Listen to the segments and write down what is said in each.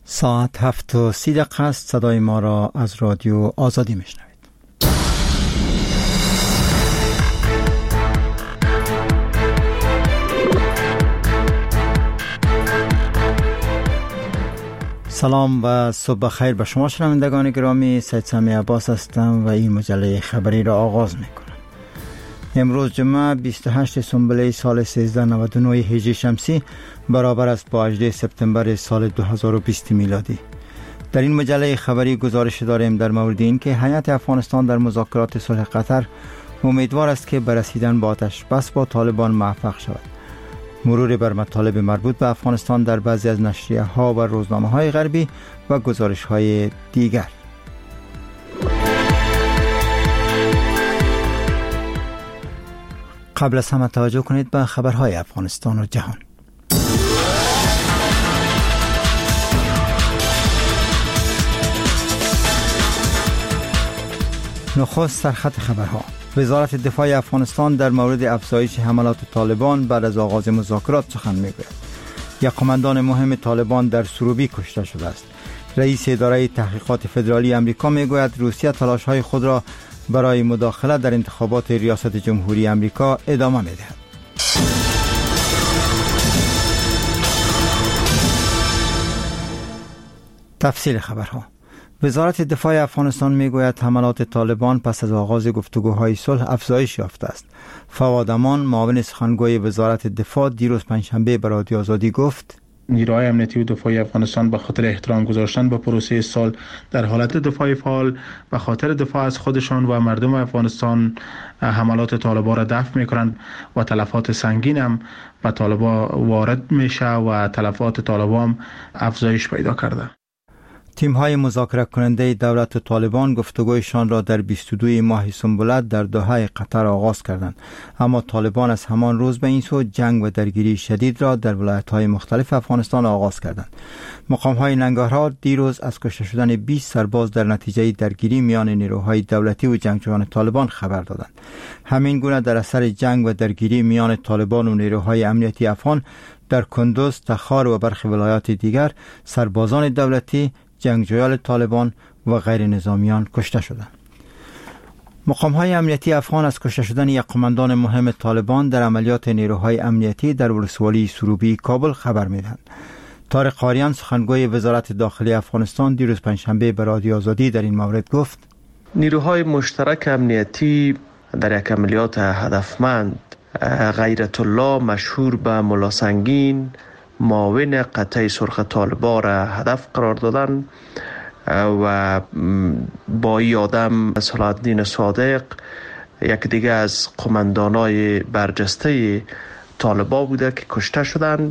ساعت 7:30 است. صدای ما را از رادیو آزادی میشنوید. سلام و صبح خیر به شما شنوندگان گرامی. سید سامی عباس هستم و این مجله خبری را آغاز میکنم. امروز جمعه 28 سنبله سال 1399 هجری شمسی برابر است با 18 سپتامبر سال 2020 میلادی. در این مجله خبری گزارش داریم در مورد این که هیئت افغانستان در مذاکرات صلح قطر امیدوار است که به رسیدن به آتش بس با طالبان موفق شود. مرور بر مطالب مربوط به افغانستان در بعضی از نشریه‌ها و روزنامه‌های غربی و گزارش‌های دیگر. قبل از همه توجه کنید به خبرهای افغانستان و جهان. نخست سرخط خبرها. وزارت دفاع افغانستان در مورد افزایش حملات طالبان بعد از آغاز مذاکرات سخن میگوید. یک قماندان مهم طالبان در سروبی کشته شده است. رئیس اداره تحقیقات فدرالی آمریکا میگوید روسیه تلاش‌های خود را برای مداخله در انتخابات ریاست جمهوری آمریکا ادامه می‌دهد. تفصیل خبرها. وزارت دفاع افغانستان میگوید حملات طالبان پس از آغاز گفتگوهای صلح افزایش یافته است. فواد امان معاون سخنگوی وزارت دفاع دیروز پنجشنبه به رادیو آزادی گفت: نیروهای امنیتی و دفاعی افغانستان به خاطر احترام گذاشتن به پروسه صلح در حالت دفاعی فعال به خاطر دفاع از خودشان و مردم افغانستان حملات طالبان را دفع میکنند و تلفات سنگین هم به طالبان وارد میشه و تلفات طالبان افزایش پیدا کرده. تیم‌های مذاکره کننده دولت و طالبان گفتگویشان را در 22 ماه سنبله در دوحه قطر آغاز کردند، اما طالبان از همان روز به این سو جنگ و درگیری شدید را در ولایت‌های مختلف افغانستان آغاز کردند. مقام‌های ننگرهار دیروز از کشته شدن 20 سرباز در نتیجه درگیری میان نیروهای دولتی و جنگجویان طالبان خبر دادند. همین گونه در اثر جنگ و درگیری میان طالبان و نیروهای امنیتی افغان در کندوز، تخار و برخی ولایات دیگر سربازان دولتی، جنگجویان طالبان و غیر نظامیان کشته شدند. مقام‌های امنیتی افغان از کشته شدن یک قماندان مهم طالبان در عملیات نیروهای امنیتی در ولسوالی سروبی کابل خبر می‌دهند. طارق قاریان سخنگوی وزارت داخلی افغانستان دیروز پنجشنبه به رادیو آزادی در این مورد گفت: نیروهای مشترک امنیتی در یک عملیات هدفمند غیرت الله مشهور به ملا سنگین معاون قطعه سرخ طالبان را هدف قرار دادن و با این آدم صلاح الدین صادق یک دیگه از قماندانای برجسته طالبان بوده که کشته شدند.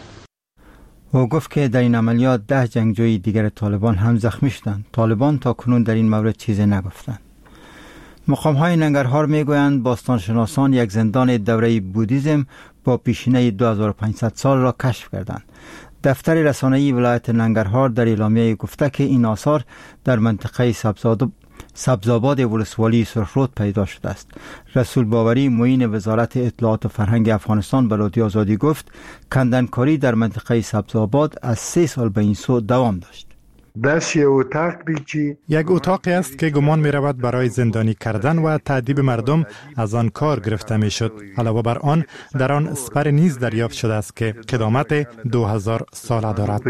او گفت که در این عملیات 10 جنگجوی دیگر طالبان هم زخمی شدند. طالبان تا کنون در این مورد چیزی نگفتند. مقام‌های ننگرهار میگویند باستانشناسان یک زندان دوره بودیزم با پیشینه 2500 سال را کشف کردند. دفتر رسانه‌ای ولایت ننگرهار در اعلامیه گفته که این آثار در منطقه سبزآباد ولسوالی سرخرود پیدا شده است. رسول باوری معین وزارت اطلاعات و فرهنگ افغانستان به رادیو آزادی گفت کندنکاری در منطقه سبزآباد از 3 سال به این سو دوام داشت. یک اتاقی است که گمان می رود برای زندانی کردن و تعذیب مردم از آن کار گرفته می شد. علاوه بر آن در آن اسپر نیز دریافت شده است که قدامت 2000 ساله دارد.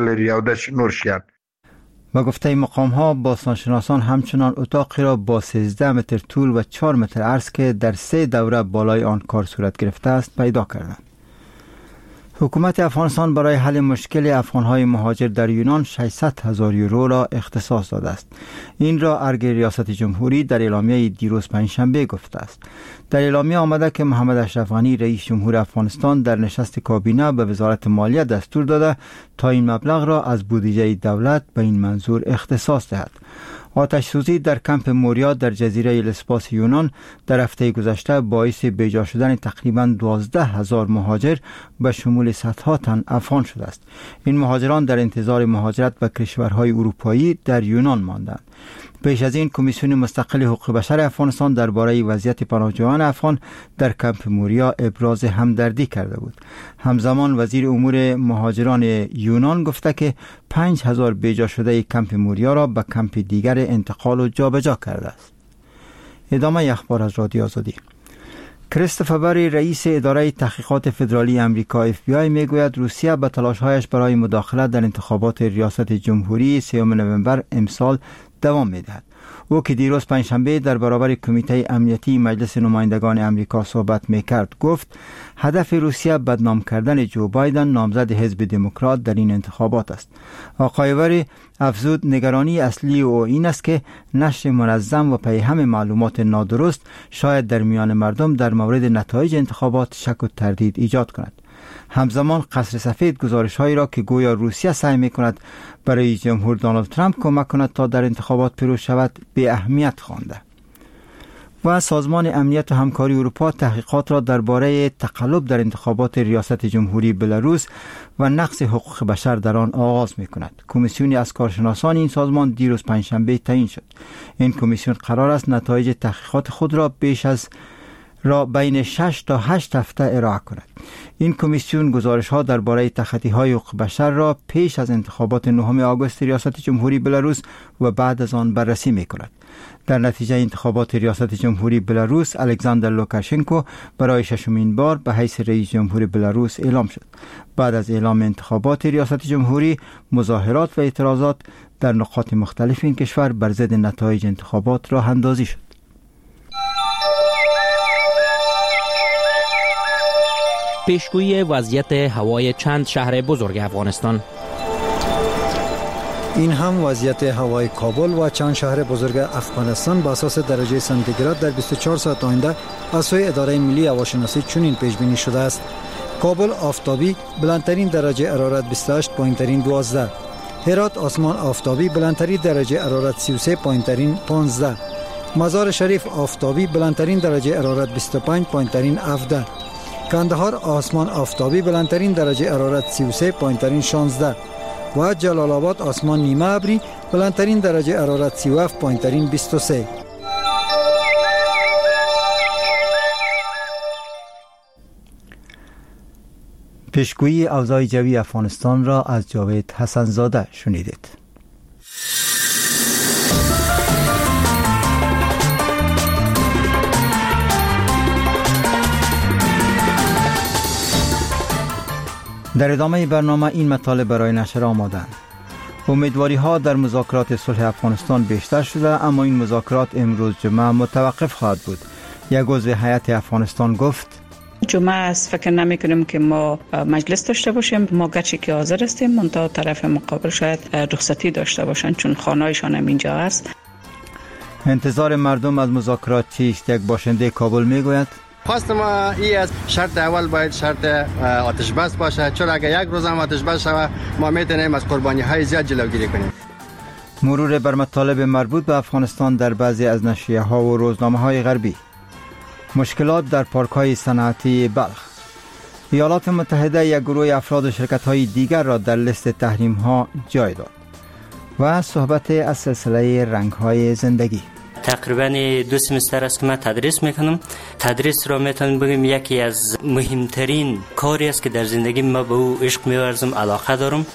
و گفته مقام ها باستانشناسان همچنان اتاقی را با 13 متر طول و 4 متر عرض که در 3 دوره بالای آن کار صورت گرفته است پیدا کردند. حکومت افغانستان برای حل مشکل افغان‌های مهاجر در یونان 600,000 یورو را اختصاص داده است. این را ارگ ریاست جمهوری در اعلامیه دیروز پنجشنبه گفته است. در اعلامیه آمده که محمد اشرف غنی رئیس جمهور افغانستان در نشست کابینه به وزارت مالیه دستور داده تا این مبلغ را از بودجه دولت به این منظور اختصاص دهد. آتش سوزی در کمپ موریا در جزیره لسباس یونان در هفته گذشته باعث بیجا شدن تقریباً 12,000 مهاجر به شمول صدها تن افغان شده است. این مهاجران در انتظار مهاجرت به کشورهای اروپایی در یونان ماندند. پیش از این کمیسیون مستقل حقوق بشر افغانستان درباره وضعیت پناهجویان افغان در کمپ موریا ابراز همدردی کرده بود. همزمان وزیر امور مهاجران یونان گفته که 5000 بیجا شده کمپ موریا را به کمپ دیگر انتقال و جابجا کرده است. ادامه اخبار از رادیو آزادی. کریستوفر بری رئیس اداره تحقیقات فدرالی امریکا FBI میگوید روسیه به تلاش‌هایش برای مداخله در انتخابات ریاست جمهوری 3 نوامبر امسال دوام می‌دهد. او که دیروز پنجشنبه در برابر کمیته امنیتی مجلس نمایندگان امریکا صحبت می‌کرد گفت هدف روسیه بدنام کردن جو بایدن نامزد حزب دموکرات در این انتخابات است. آقای وری افزود نگرانی اصلی او این است که نشر منظم و پیهم معلومات نادرست شاید در میان مردم در مورد نتایج انتخابات شک و تردید ایجاد کند. همزمان قصر سفید گزارش‌هایی را که گویا روسیه سعی می‌کند برای جمهور دونالد ترامپ کمک کند تا در انتخابات پیروز شود به اهمیت خوانده. و سازمان امنیت و همکاری اروپا تحقیقات را درباره تقلب در انتخابات ریاست جمهوری بلاروس و نقض حقوق بشر در آن آغاز می‌کند. کمیسیونی از کارشناسان این سازمان دیروز پنجشنبه تعیین شد. این کمیسیون قرار است نتایج تحقیقات خود را بین 6 تا 8 هفته ارائه کند. این کمیسیون گزارش‌ها درباره تخطی‌های حقوق بشر را پیش از انتخابات 9 آگوست ریاست جمهوری بلاروس و بعد از آن بررسی می‌کند. در نتیجه انتخابات ریاست جمهوری بلاروس الکساندر لوکاشنکو برای 6مین بار به حیث رئیس جمهور بلاروس اعلام شد. بعد از اعلام انتخابات ریاست جمهوری مظاهرات و اعتراضات در نقاط مختلف این کشور بر ضد نتایج انتخابات راه اندازی شد. پیشگویی وضعیت هوای چند شهر بزرگ افغانستان. این هم وضعیت هوای کابل و چند شهر بزرگ افغانستان با اساس درجه سانتیگراد در 24 ساعت آینده از سوی اداره ملی هواشناسی چنین پیش بینی شده است: کابل آفتابی بلندترین درجه حرارت 28، پایینترین 12. هرات آسمان آفتابی بلندترین درجه حرارت 33، پایینترین 15. مزار شریف آفتابی بلندترین درجه حرارت 25، پایینترین 17. کندهار آسمان آفتابی بلندترین درجه حرارت 33، پایینترین 16. و جلال آباد آسمان نیمه ابری بلندترین درجه حرارت 37، پایینترین 23. پیشگویی اوضاع جوی افغانستان را از جاوید حسن زاده شنیدید. در ادامه برنامه این مطالب برای نشر آمادند. امیدواری ها در مذاکرات صلح افغانستان بیشتر شده، اما این مذاکرات امروز جمعه متوقف خواهد بود. یک عضو هیئت افغانستان گفت جمعه است فکر نمی کنیم که ما مجلس داشته باشیم. ما گرچه که حاضر هستیم منتها طرف مقابل شاید رخصتی داشته باشند چون خانه‌شان هم اینجا است. انتظار مردم از مذاکرات چیست؟ یک باشنده کابل میگوید خواست ما این از شرط اول باید شرط آتش بس باشه، چون اگر یک روز هم آتش بس شود ما میتونیم از قربانی های زیاد جلوگیری کنیم. مرور بر مطالب مربوط به افغانستان در بعضی از نشریه ها و روزنامه های غربی. مشکلات در پارک های صنعتی بلخ. ایالات متحده یک گروه افراد و شرکت های دیگر را در لیست تحریم ها جای داد. و صحبت از سلسله رنگ های زندگی. تقریبا 2 سمستر است که من تدریس میکنم. تدریس را میتونم بگم یکی از مهمترین کاری است که در زندگی ما به او عشق میورزم، علاقه دارم.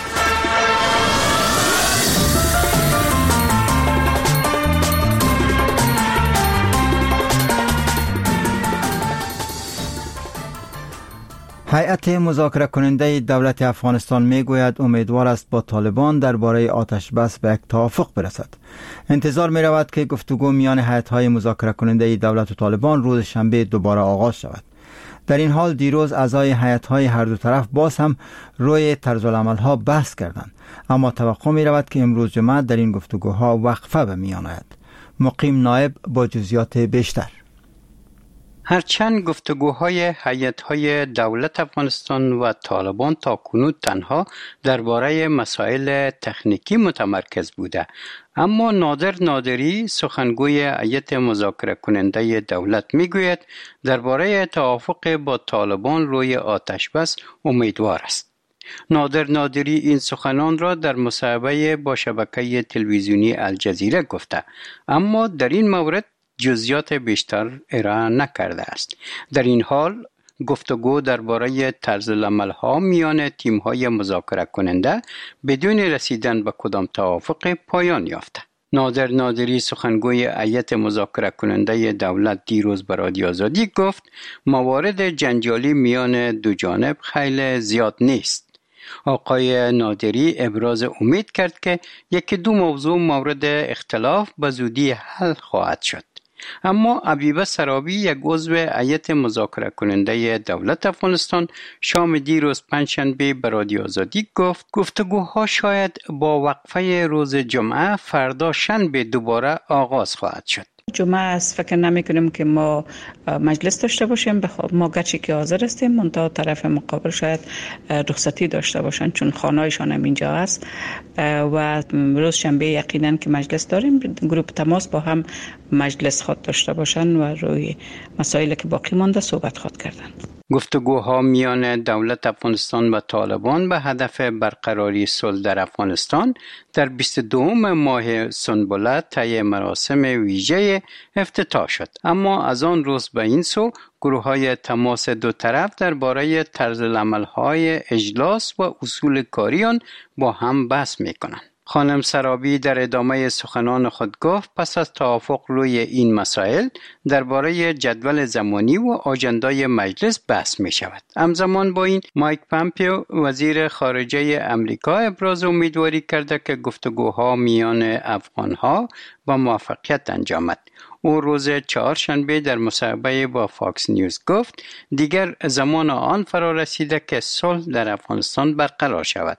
هیئت مذاکره کننده دولت افغانستان میگوید امیدوار است با طالبان درباره آتش بس به یک توافق برسد. انتظار می رود که گفتگو میان هیئت‌های مذاکره کننده دولت و طالبان روز شنبه دوباره آغاز شود. در این حال دیروز اعضای هیئت‌های هر دو طرف باز هم روی طرزالعمل‌ها بحث کردند، اما توقع می رود که امروز جمعه در این گفتگوها وقفه به میان آید. مقیم نایب با جزئیات بیشتر. هرچند گفتگوهای هیئت‌های دولت افغانستان و طالبان تاکنون تنها درباره مسائل تکنیکی متمرکز بوده، اما نادر نادری سخنگوی هیئت مذاکره کننده دولت میگوید درباره توافق با طالبان روی آتش بس امیدوار است. نادر نادری این سخنان را در مصاحبه با شبکه تلویزیونی الجزیره گفته، اما در این مورد جزئیات بیشتر ارائه نکرده است. در این حال گفتگو درباره طرز العمل‌ها میان تیم‌های مذاکره کننده بدون رسیدن به کدام توافق پایان یافته. نادر نادری سخنگوی هیئت مذاکره کننده دولت دیروز به رادیو آزادی گفت موارد جنجالی میان دو جانب خیلی زیاد نیست. آقای نادری ابراز امید کرد که یکی دو موضوع مورد اختلاف به زودی حل خواهد شد. اما عبیبه سرابی، یک عضو هیئت مذاکره کننده دولت افغانستان، شام دیروز پنجشنبه به رادیو آزادی گفت گفتگوها شاید با وقفه روز جمعه فردا شنبه دوباره آغاز خواهد شد. جمعه است فکر نمی کنیم که ما مجلس داشته باشیم. ما گرچه که حاضر هستیم منتها طرف مقابل شاید رخصتی داشته باشن چون خانه‌شان هم اینجا است و روز شنبه یقینا که مجلس داریم. گروه تماس با هم مجلس خود داشته باشن و روی مسائلی که باقی مانده صحبت خود کردن. گفتگوها میان دولت افغانستان و طالبان به هدف برقراری صلح در افغانستان در 22 ماه سنبله طی مراسم ویژه افتتاح شد، اما از آن روز به این سو گروه‌های تماس دو طرف درباره طرز العمل‌های اجلاس و اصول کاری آن با هم بحث می‌کنند. خانم سرابی در ادامه سخنان خود گفت پس از توافق روی این مسائل درباره جدول زمانی و آژندای مجلس بحث می شود. همزمان با این مایک پامپیو وزیر خارجه امریکا ابراز امیدواری کرده که گفتگوها میان افغانها با موفقیت انجامد. او روز چهارشنبه در مصاحبه با فاکس نیوز گفت دیگر زمان آن فرا رسیده که صلح در افغانستان برقرار شود.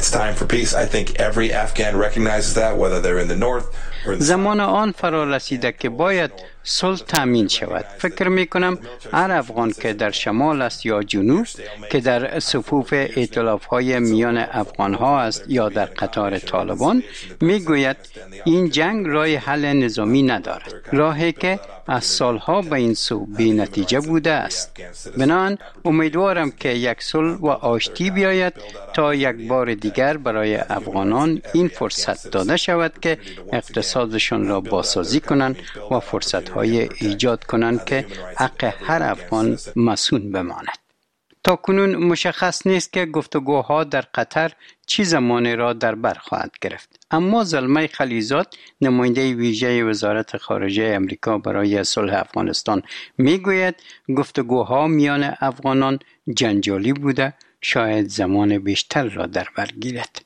زمان آن فرا رسیده که باید صلح تامین شود. فکر می کنم هر افغان که در شمال است یا جنوب، که در صفوف ائتلاف‌های میان افغان‌ها است یا در قطار طالبان، می گوید این جنگ راه حل نظامی ندارد، راهی که از سالها به این سو بی نتیجه بوده است. بنابراین امیدوارم که یک صلح و آشتی بیاید تا یک بار دیگر برای افغانان این فرصت داده شود که اقتصادشان را بازسازی کنند و فرصت‌های ایجاد کنند که حق هر افغان مصون بماند. تا کنون مشخص نیست که گفتگوها در قطر چه زمانی را در بر خواهد گرفت، اما زلمه خلیزاد، نماینده ویژه وزارت خارجه امریکا برای صلح افغانستان، میگوید گفتگوها میان افغانان جنجالی بوده، شاید زمان بیشتر را در بر گیرد.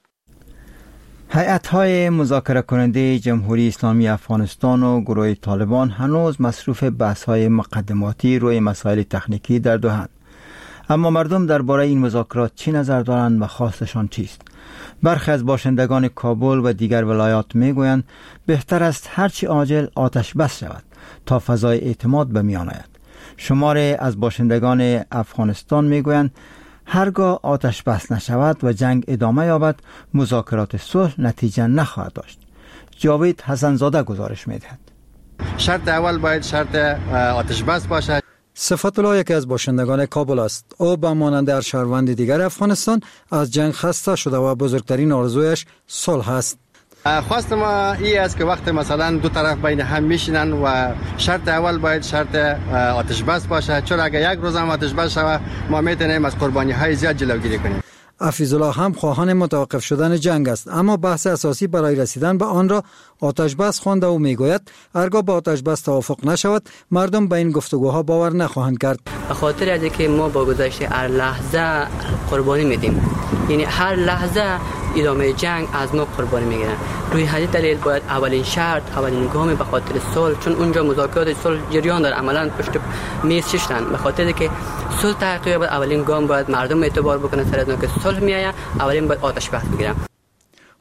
هیئت‌های مذاکره کننده جمهوری اسلامی افغانستان و گروه طالبان هنوز مصروف بحث‌های مقدماتی روی مسائل تکنیکی در دوحه‌اند. اما مردم درباره این مذاکرات چی نظر دارند و خواستشان چیست؟ برخی از باشندگان کابل و دیگر ولایات میگویند بهتر است هرچی عاجل آتش بس شود تا فضای اعتماد به میان آید. شماری از باشندگان افغانستان میگویند هرگاه آتش بس نشود و جنگ ادامه یابد مذاکرات صلح نتیجه نخواهد داشت. جاوید حسن‌زاده گزارش میدهد. شرط اول باید شرط آتش بس باشد. صفت الله یکی از باشندگان کابل است. او به مانند هر شهروند دیگر افغانستان از جنگ خسته شده و بزرگترین آرزویش صلح است. خواست ما این است که وقت مثلا دو طرف بین هم میشینن و شرط اول باید شرط آتش بس باشه، چون اگر یک روز هم آتش بس شود ما میتونیم از قربانی های زیاد جلوگیری کنیم. حفیظ الله هم خواهان متوقف شدن جنگ است، اما بحث اساسی برای رسیدن به آن را آتش بس خوانده و میگوید هرگاه با آتش بس توافق نشود مردم به این گفتگوها باور نخواهند کرد. به خاطر از اینکه ما با گذشت هر لحظه قربانی میدیم، یعنی هر لحظه ادامه جنگ از ما قربانی میگیرن. روی همین دلیل باید اولین شرط، اولین گام به خاطر صلح، چون اونجا مذاکرات صلح جریان داره، عملاً پشت میز ششتن، به خاطر که صلح تحقق یابد اولین گام باید مردم اعتبار بکنن سر از که صلح میآید، اولین باید آتش بس بگیرن.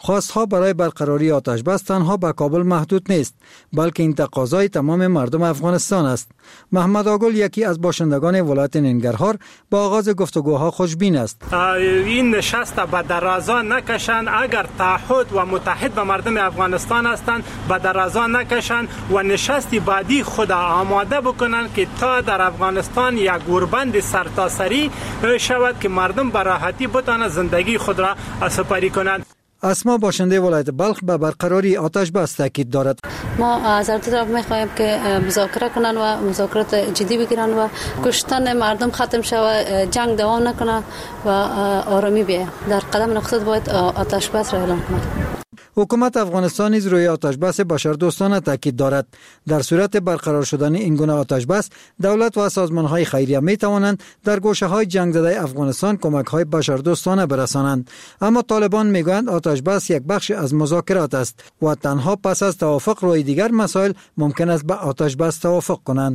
خواستها برای برقراری آتش بس تنها به کابل محدود نیست، بلکه این تقاضای تمام مردم افغانستان است. محمد آگل یکی از باشندگان ولایت ننگرهار با آغاز گفتگوها خوشبین است. این نشست به درازا نکشند، اگر تعهد و متحد به مردم افغانستان هستند به درازا نکشند و نشستی بعدی خود آماده بکنند که تا در افغانستان یک گوربند سرتاسری شود که مردم به راحتی بتوانند زندگی خود را سپری کنند. اسما باشنده ولایت بلخ به برقراری آتش بس تاکید دارد. ما از هر طرف می‌خواهیم که مذاکره کنند و مذاکرات جدی بگیرند و کشتن مردم ختم شود، جنگ دوام نکنه و آرامی بیاید. در قدم نقطه باید آتش بس را اعلام کنند. حکومت افغانستان نیز روی آتش بس بشردوستانه تاکید دارد. در صورت برقرار شدن این گونه آتش بس، دولت و سازمان‌های خیریه می‌توانند در گوشه‌های جنگ زده افغانستان کمک‌های بشردوستانه برسانند. اما طالبان می‌گویند آتش بس یک بخش از مذاکرات است و تنها پس از توافق روی دیگر مسائل ممکن است به آتش بس توافق کنند.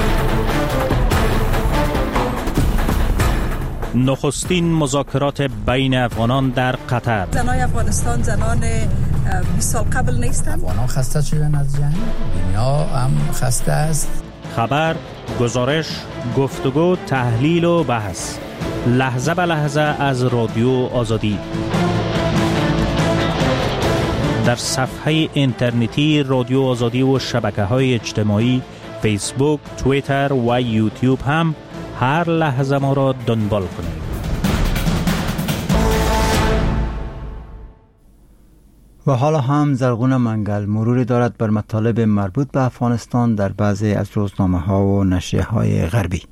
نخستین مذاکرات بین افغانان در قطر. زنان افغانستان زنان 20 سال قبل نیستند. افغانان خسته شدن از جنگ، دنیا هم خسته است. خبر، گزارش، گفتگو، تحلیل و بحث لحظه به لحظه از رادیو آزادی در صفحه اینترنتی رادیو آزادی و شبکه‌های اجتماعی فیسبوک، توییتر و یوتیوب هم هر لحظه ما را دنبال کنید. و حالا هم زرغون منگل مروری دارد بر مطالب مربوط به افغانستان در بعضی از روزنامه‌ها و نشریه‌های غربی.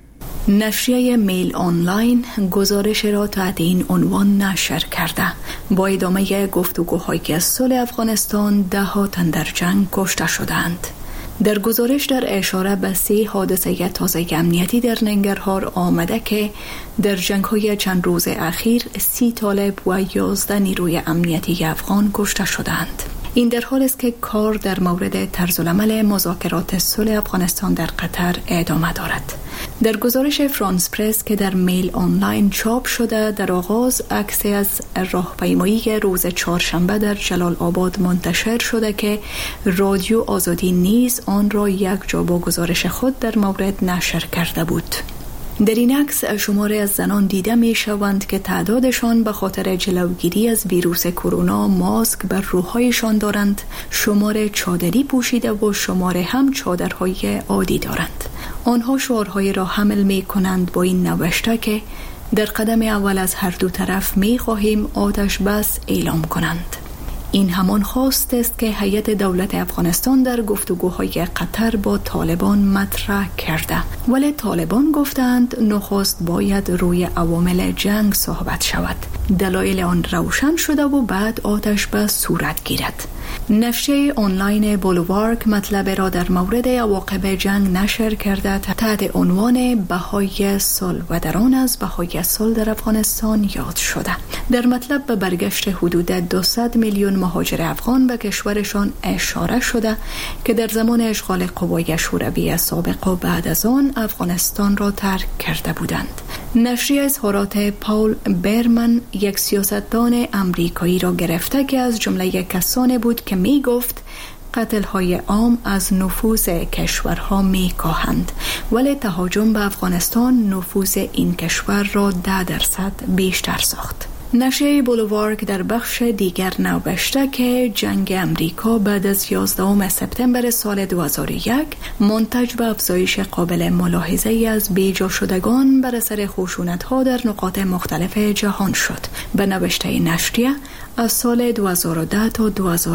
نشریه میل آنلاین گزارش را تحت این عنوان نشر کرده: با ادامه گفتگوهای صلح افغانستان 10 تن در جنگ کشته شدند. در گزارش در اشاره به 3 حادثه تازه امنیتی در ننگرهار آمده که در جنگ‌های چند روز اخیر 30 طالب و 11 نیروی امنیتی افغان کشته شدند. این در حالی است که کار در مورد طرزالعمل مذاکرات صلح افغانستان در قطر ادامه دارد. در گزارش فرانس پرس که در میل آنلاین چاپ شده، در آغاز عکسی از راهپیمایی روز چهارشنبه در جلال آباد منتشر شده که رادیو آزادی نیز آن را یک جا با گزارش خود در مورد نشر کرده بود. در این عکس شماری از زنان دیده می شوند که تعدادشان به خاطر جلوگیری از ویروس کرونا ماسک بر روحایشان دارند، شماره چادری پوشیده و شماره هم چادرهای عادی دارند. آنها شعارهایی را حمل می کنند با این نوشته که در قدم اول از هر دو طرف می خواهیم آتش بس اعلام کنند. این همان خواست است که هیئت دولت افغانستان در گفتگوهای قطر با طالبان مطرح کرده، ولی طالبان گفتند نخست باید روی عوامل جنگ صحبت شود، دلایل آن روشن شده و بعد آتش بس صورت گیرد. نشریه آنلاین بولوارک مطلب را در مورد عواقب جنگ نشر کرده تحت عنوان بهای صلح و در آن از بهای صلح در افغانستان یاد شده. در مطلب به برگشت حدود 200 میلیون مهاجر افغان به کشورشان اشاره شده که در زمان اشغال قوای شوروی سابق و بعد از آن افغانستان را ترک کرده بودند. نشریه اظهارات پاول برمن، یک سیاستدان امریکایی را گرفته که از جمله کسانی بود که می گفت قتل‌های عام از نفوذ کشورها می کاهند، ولی تهاجم به افغانستان نفوذ این کشور را 10% بیشتر ساخت. نشریه بولوارک در بخش دیگر نوشته که جنگ امریکا بعد از 11 سپتامبر سال 2001 منتج به افزایش قابل ملاحظه از بیجا شدگان بر اثر خشونت‌ها در نقاط مختلف جهان شد. به نوشته نشریه از سال 2010 تا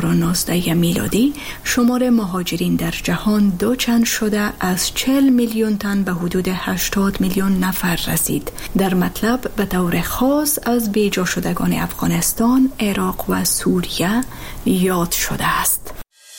2019 میلادی شمار مهاجرین در جهان دوچند شده از 40 میلیون تن به حدود 80 میلیون نفر رسید. در مطلب به طور خاص از بیجا شدگان افغانستان، عراق و سوریه یاد شده است.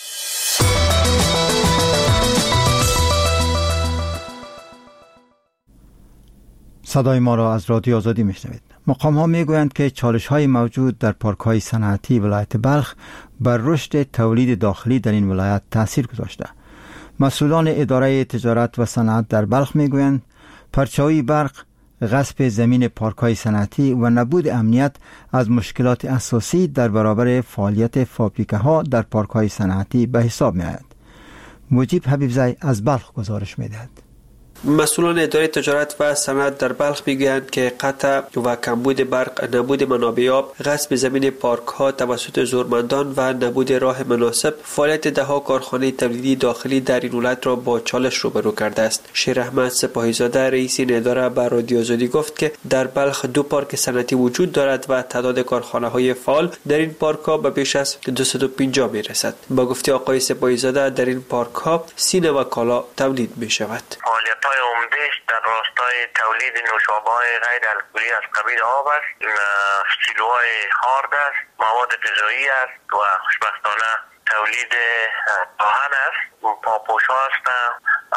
صدای ما را از رادیو آزادی میشنوید. مقام ها میگویند که چالش های موجود در پارک های صنعتی ولایت بلخ بر رشد تولید داخلی در این ولایت تاثیر گذاشته. مسئولان اداره تجارت و صنعت در بلخ میگویند پرچه‌های برق غصب زمین پارک‌های صنعتی و نبود امنیت از مشکلات اساسی در برابر فعالیت فابریکه‌ها در پارک‌های صنعتی به حساب می‌آید. مجیب حبیبزی از بلخ گزارش می‌دهد. مسئولان اداره تجارت و صنعت در بلخ میگویند که قطع و کمبود برق، نبود منابع آب، غصب زمین پارک ها توسط زورمندان و نبود راه مناسب فعالیت دهها کارخانه تولیدی داخلی در این ولایت را با چالش روبرو کرده است. شیر احمد سپاهیزاده رئیس این اداره به رادیو آزادی گفت که در بلخ 2 پارک صنعتی وجود دارد و تعداد کارخانه های فعال در این پارک ها به بیش از 250 میرسد. با گفته آقای سپاهیزاده در این پارک ها سینه و کالا تولید می شود. فعالیت‌های عمده‌اش در راستای تولید نوشابه‌های غیر الکلی از قبیل آب است، سیلوهای خارد است، مواد غذایی است و خوشبختانه تولید آهن است، پاپوش‌ها هستند،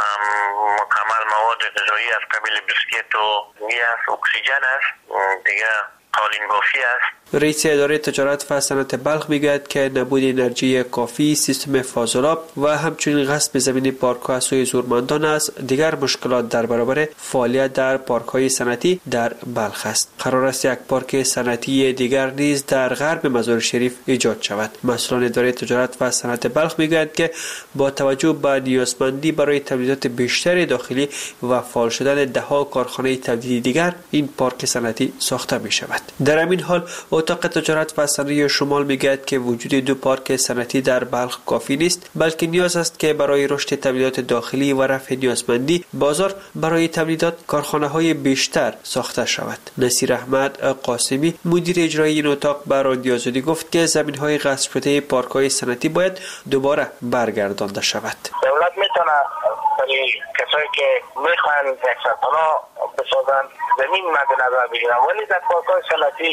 مکمل مواد غذایی از قبیل بیسکیت و گیاس، اکسیژن است، دیگه قالین بافی است. رئیس اداره تجارت و صنعت بلخ میگوید که نبود انرژی کافی، سیستم فاضلاب و همچنین غصب زمین پارک‌ها از سوی زورمندان است دیگر مشکلات در برابر فعالیت در پارک‌های صنعتی در بلخ است. قرار است یک پارک صنعتی دیگر نیز در غرب مزار شریف ایجاد شود. مسئولان اداره تجارت و صنعت بلخ میگویند که با توجه به نیازمندی برای تولیدات بیشتر داخلی و فعال شدن دهها کارخانه تولیدی دیگر این پارک صنعتی ساخته می شود. در همین حال اتاق تجارت و صنایع شمال میگوید که وجود 2 پارک صنعتی در بلخ کافی نیست، بلکه نیاز است که برای رشد تولیدات داخلی و رفع نیازمندی بازار برای تولیدات کارخانه‌های بیشتر ساخته شود. نصیر احمد قاسمی مدیر اجرایی این اتاق به رادیو آزادی گفت که زمین‌های غصب شده پارک‌های صنعتی باید دوباره برگردانده شود. دولت میتونه برای کسایی که میخوان یک سرپناه بسازن زمین مد نظر بگیرن، ولی در پارک‌های صنعتی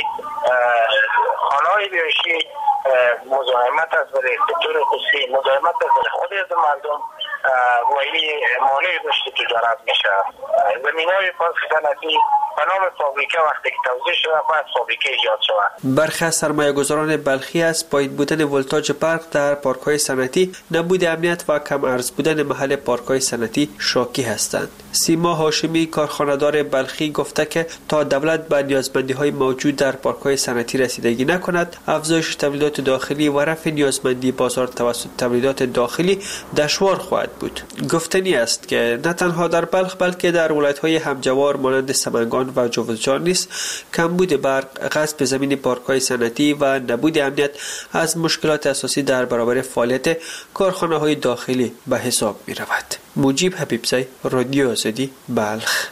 خانه‌های بیاشی مزاحمت است برای سکتور خصوصی، مزاحمت است برای خود از مردم و این مانع رشد تجارت میشه. زمین‌های پارک صنعتی به نام فابریکه وقتی که توزیع شده بعد فابریکه ایجاد شود. برخی از سرمایه‌گذاران بلخی از پایین بودن ولتاژ برق در پارک‌های صنعتی، نبود امنیت و کم ارز بودن محل پارک‌های صنعتی شاکی هستند. سیما هاشمی کارخانه‌دار بلخی گفته که تا دولت به نیازمندی‌های موجود در پارک‌های صنعتی رسیدگی نکند، افزایش تولیدات داخلی و رفع نیازمندی بازار توسط تولیدات داخلی دشوار خواهد بود. گفتنی است که نه تنها در بلخ بلکه در ولایت‌های همجوار مانند سمنگان و جوزجان نیز کمبود برق، غصب زمین پارک‌های صنعتی و نبود امنیت از مشکلات اساسی در برابر فعالیت کارخانه‌های داخلی به حساب می‌رود. مجیب حبیبزی، رادیو آزادی، بلخ.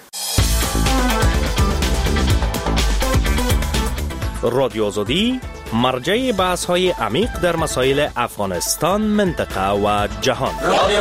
رادیو آزادی مرجع بحث‌های عمیق در مسائل افغانستان، منطقه و جهان.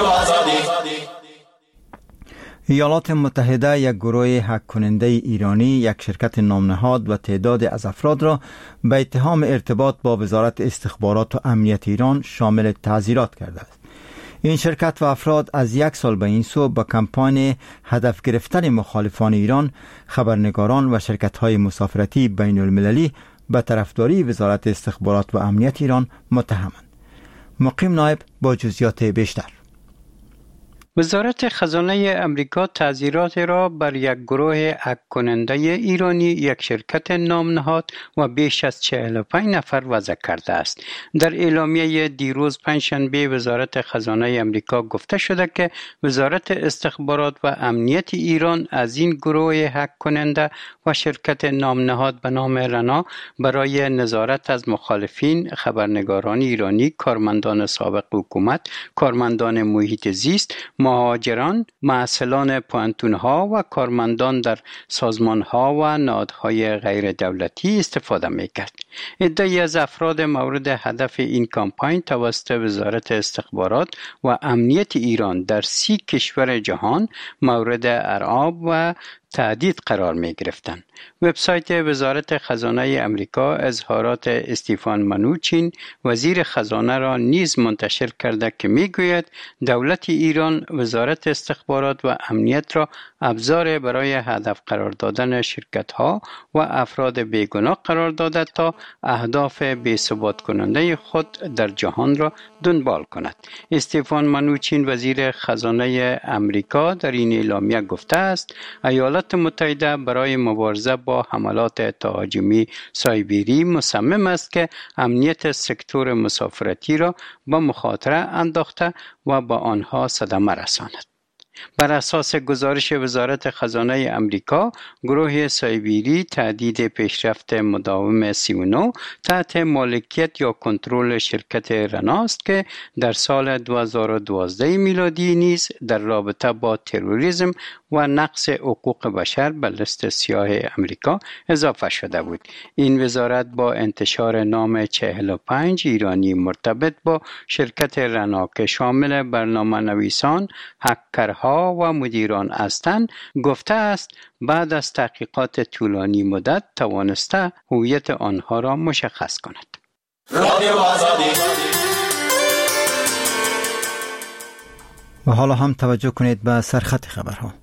ایالات متحده یک گروه هک کننده ایرانی، یک شرکت نامنهاد و تعداد از افراد را به اتهام ارتباط با وزارت استخبارات و امنیت ایران شامل تعزیرات کرده است. این شرکت و افراد از 1 سال به این سو با کمپاین هدف گرفتن مخالفان ایران، خبرنگاران و شرکت‌های مسافرتی بین المللی به طرفداری وزارت استخبارات و امنیت ایران متهمند. مقیم نایب با جزئیات بیشتر. وزارت خزانه امریکا تعزیرات را بر یک گروه هک کننده ایرانی، یک شرکت نامنهاد و بیش از 45 نفر وضع کرده است. در اعلامیه دیروز پنجشنبه وزارت خزانه امریکا گفته شده که وزارت استخبارات و امنیت ایران از این گروه هک کننده و شرکت نامنهاد به نام رنا برای نظارت از مخالفین، خبرنگاران ایرانی، کارمندان سابق حکومت، کارمندان محیط زیست، مهاجران، معسلان پوانتون‌ها و کارمندان در سازمان‌ها و نهادهای غیر دولتی استفاده می‌کرد. عده‌ای از افراد مورد هدف این کمپاین توسط وزارت استخبارات و امنیت ایران در 30 کشور جهان مورد ارعاب و تهدید قرار می گرفتند. وبسایت وزارت خزانه امریکا اظهارات استیفان منوچین وزیر خزانه را نیز منتشر کرده که می گوید دولت ایران وزارت استخبارات و امنیت را ابزار برای هدف قرار دادن شرکت ها و افراد بیگناه قرار داده تا اهداف بی‌ثبات کننده خود در جهان را دنبال کند. استفان منوچین وزیر خزانه امریکا در این اعلامیه گفته است ایالات متحده برای مبارزه با حملات تهاجمی سایبری مصمم است که امنیت سکتور مسافرتی را به مخاطره انداخته و با آنها صدمه رساند. بر اساس گزارش وزارت خزانه امریکا، گروه سایبری تهدید پیشرفت مداوم 39 تحت مالکیت یا کنترل شرکت رناست که در سال 2012 میلادی نیز در رابطه با تروریسم و نقض حقوق بشر به لیست سیاه امریکا اضافه شده بود. این وزارت با انتشار نام 45 ایرانی مرتبط با شرکت رنا که شامل برنامه نویسان، هکرها و مدیران هستند گفته است بعد از تحقیقات طولانی مدت توانسته هویت آنها را مشخص کند. و حالا هم توجه کنید به سرخط خبرها.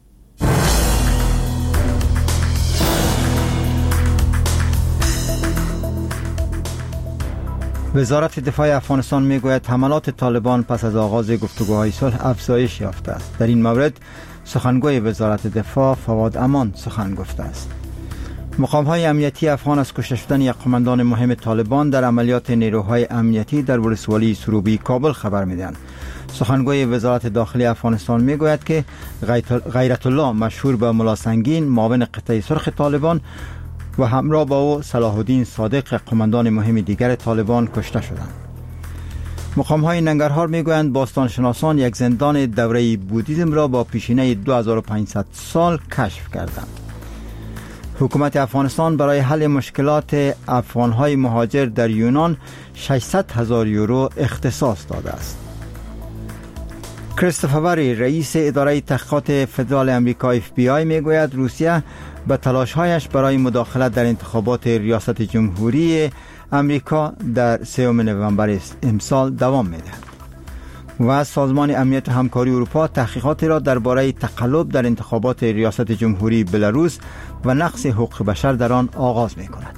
وزارت دفاع افغانستان میگوید حملات طالبان پس از آغاز گفتگوهای صلح افزایش یافته است. در این مورد سخنگوی وزارت دفاع فواد امان سخن گفته است. مقام‌های امنیتی افغان از کشته شدن یک قماندان مهم طالبان در عملیات نیروهای امنیتی در ولسوالی سروبی کابل خبر می‌دهند. سخنگوی وزارت داخلی افغانستان میگوید که غیرت الله مشهور به ملا سنگین معاون قطعه سرخ طالبان و همراه با او صلاح الدین صادق قماندان مهم دیگر طالبان کشته شدند. مقام‌های ننگرهار میگویند باستانشناسان یک زندان دوره بودیزم را با پیشینه 2500 سال کشف کردند. حکومت افغانستان برای حل مشکلات افغان‌های مهاجر در یونان 600,000 یورو اختصاص داده است. کریستوفر وری رئیس اداره تحقیقات فدرال امریکا FBI میگوید روسیه به تلاش‌هایش برای مداخلت در انتخابات ریاست جمهوری امریکا در 3 نوامبر امسال دوام می‌دهد. و سازمان امنیت و همکاری اروپا تحقیقاتی را درباره تقلب در انتخابات ریاست جمهوری بلاروس و نقض حقوق بشر در آن آغاز می‌کند.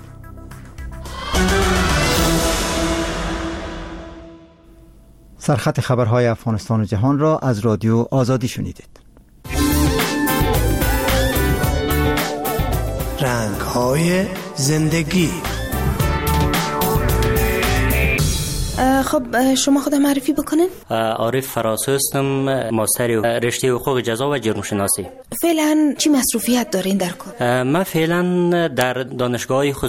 سرخط خبرهای افغانستان و جهان را از رادیو آزادی شنیدید. رنگ‌های زندگی. خب شما خودم معرفی بکنین؟ عارف فراسو هستم، ماستر رشته حقوق جزا و جرم شناسی. فعلا چی مصروفیت دارین در کار؟ من فعلا در دانشگاه